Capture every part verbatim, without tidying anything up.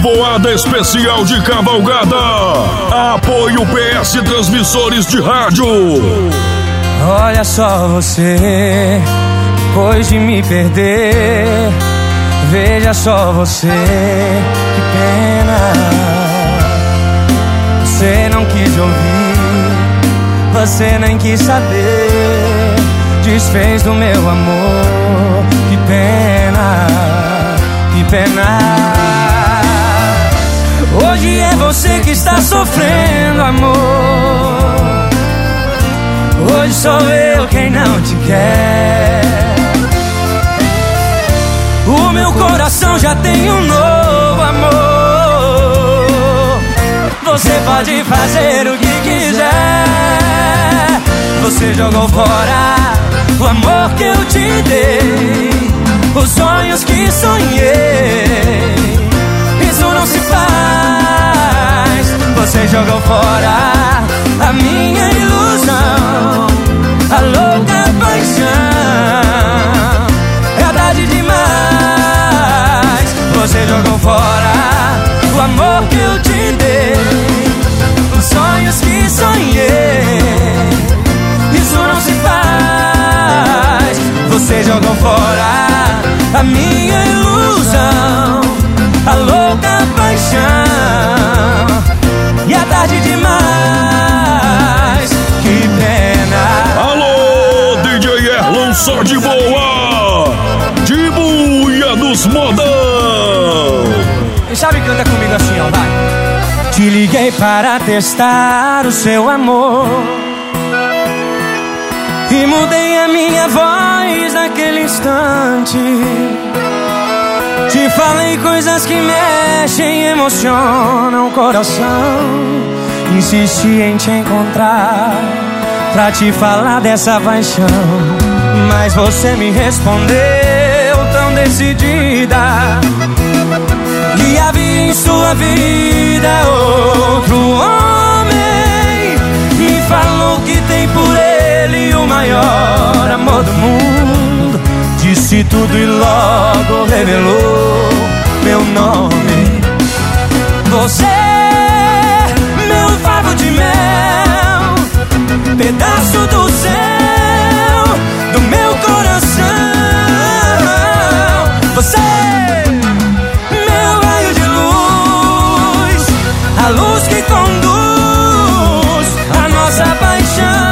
Trovoada especial de cavalgada. Apoio P S Transmissores de Rádio. Olha só você, depois de me perder, veja só você, que pena. Você não quis ouvir, você nem quis saber, desfez do meu amor, que pena, que pena. Hoje é você que está sofrendo, amor. Hoje sou eu quem não te quer. O meu coração já tem um novo amor. Você pode fazer o que quiser. Você jogou fora o amor que eu te dei, os sonhos que sonhei. Isso não se faz. Você jogou fora a minha ilusão, a louca paixão. É tarde demais. Você jogou fora o amor que eu te dei, os sonhos que sonhei. Isso não se faz. Você jogou fora a minha ilusão, a louca paixão. E é tarde demais. Que pena. Alô, D J Erlon, só de boa, de buia dos modão. Quem sabe canta comigo assim, ó, vai. Te liguei para testar o seu amor e mudei a minha voz naquele instante. Te falei coisas que mexem, emocionam o coração. Insisti em te encontrar pra te falar dessa paixão, mas você me respondeu tão decidida que havia em sua vida outro homem. Me falou que tem por ele o maior amor do mundo. Disse tudo e logo revelou meu nome. Você, meu favo de mel, pedaço do céu, do meu coração. Você, meu raio de luz, a luz que conduz a nossa paixão.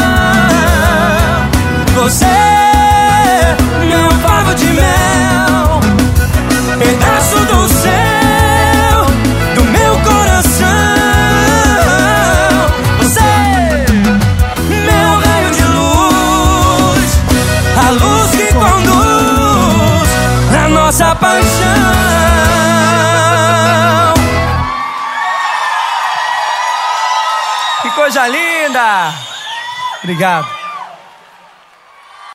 Você, meu favo de mel, pedaço do céu, do meu coração. Você, meu raio de luz, a luz que conduz a nossa paixão. Que coisa linda! Obrigado.